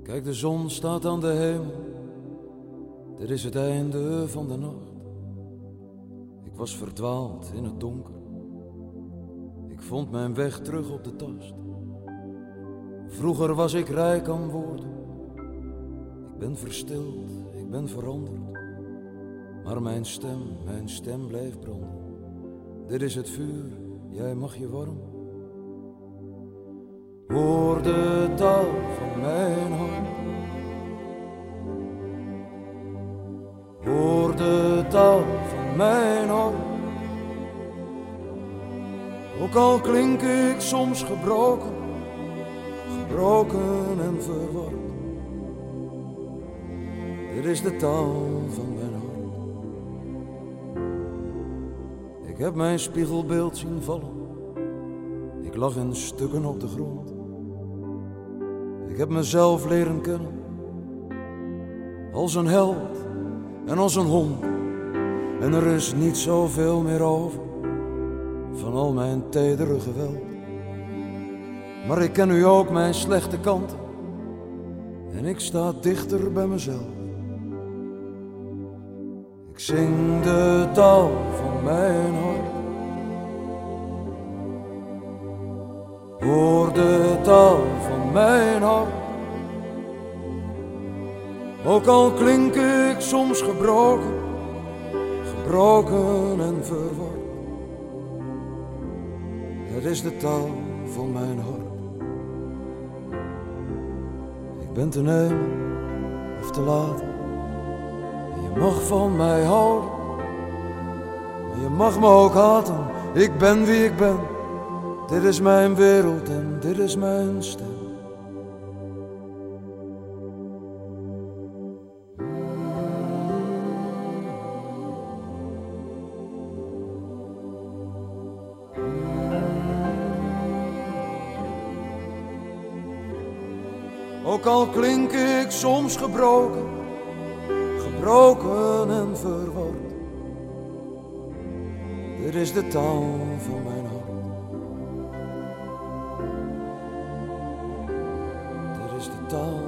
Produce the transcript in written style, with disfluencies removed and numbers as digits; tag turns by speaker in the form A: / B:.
A: Kijk, de zon staat aan de hemel. Dit is het einde van de nacht. Ik was verdwaald in het donker. Ik vond mijn weg terug op de tast. Vroeger was ik rijk aan woorden. Ik ben verstild, ik ben veranderd. Maar mijn stem blijft branden. Dit is het vuur, jij mag je warm. Hoor de taal van mijn hart. Hoor de taal van mijn hart. Ook al klink ik soms gebroken, gebroken en verward. Dit is de taal van mijn hart. Ik heb mijn spiegelbeeld zien vallen. Ik lag in stukken op de grond. Ik heb mezelf leren kennen. Als een held en als een hond. En er is niet zoveel meer over van al mijn tedere geweld. Maar ik ken nu ook mijn slechte kanten. En ik sta dichter bij mezelf. Ik zing de taal van mijn hart. Hoor de taal van mijn hart. Ook al klink ik soms gebroken, gebroken en verward. Het is de taal van mijn hart. Ik ben te nemen of te laten. Je mag van mij houden, maar je mag me ook haten. Ik ben wie ik ben. Dit is mijn wereld en dit is mijn stem. Ook al klink ik soms gebroken, gebroken en verward. Dit is de taal van mijn hart. Dit is de taal